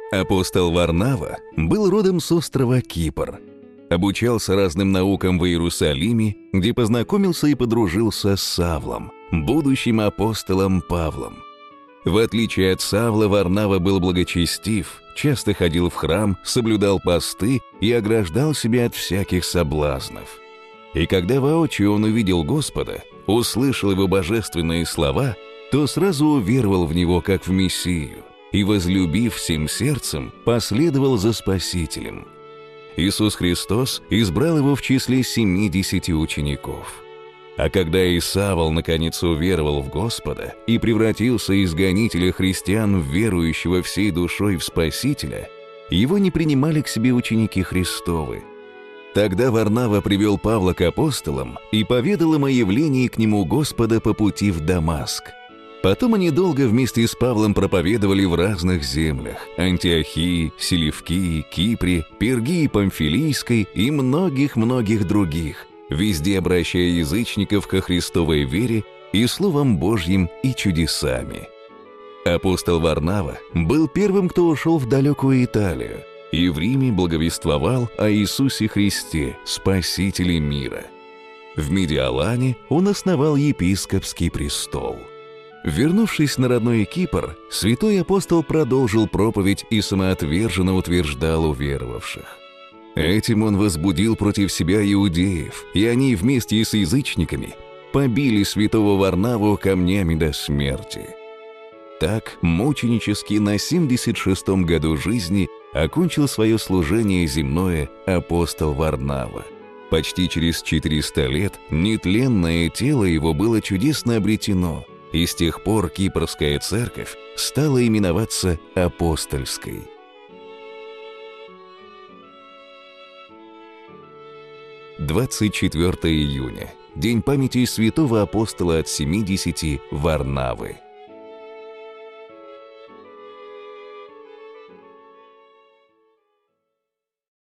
Апостол Варнава был родом с острова Кипр. Обучался разным наукам в Иерусалиме, где познакомился и подружился с Савлом, будущим апостолом Павлом. В отличие от Савла, Варнава был благочестив, часто ходил в храм, соблюдал посты и ограждал себя от всяких соблазнов. И когда воочию он увидел Господа, услышал его божественные слова, то сразу уверовал в него как в Мессию и, возлюбив всем сердцем, последовал за Спасителем. Иисус Христос избрал его в числе 70 учеников. А когда и Савл наконец уверовал в Господа и превратился из гонителя христиан в верующего всей душой в Спасителя, его не принимали к себе ученики Христовы. Тогда Варнава привел Павла к апостолам и поведал им о явлении к нему Господа по пути в Дамаск. Потом они долго вместе с Павлом проповедовали в разных землях – Антиохии, Селевкии, Кипре, Пергии Памфилийской и многих-многих других, везде обращая язычников ко Христовой вере и Словом Божьим и чудесами. Апостол Варнава был первым, кто ушел в далекую Италию, и в Риме благовествовал о Иисусе Христе, Спасителе мира. В Медиалане он основал епископский престол. Вернувшись на родной Кипр, святой апостол продолжил проповедь и самоотверженно утверждал уверовавших. Этим он возбудил против себя иудеев, и они вместе с язычниками побили святого Варнаву камнями до смерти. Так, мученически на 76-м году жизни окончил свое служение земное апостол Варнава. Почти через 400 лет нетленное тело его было чудесно обретено, и с тех пор Кипрская церковь стала именоваться апостольской. — 24 июня. День памяти святого апостола от 70 Варнавы.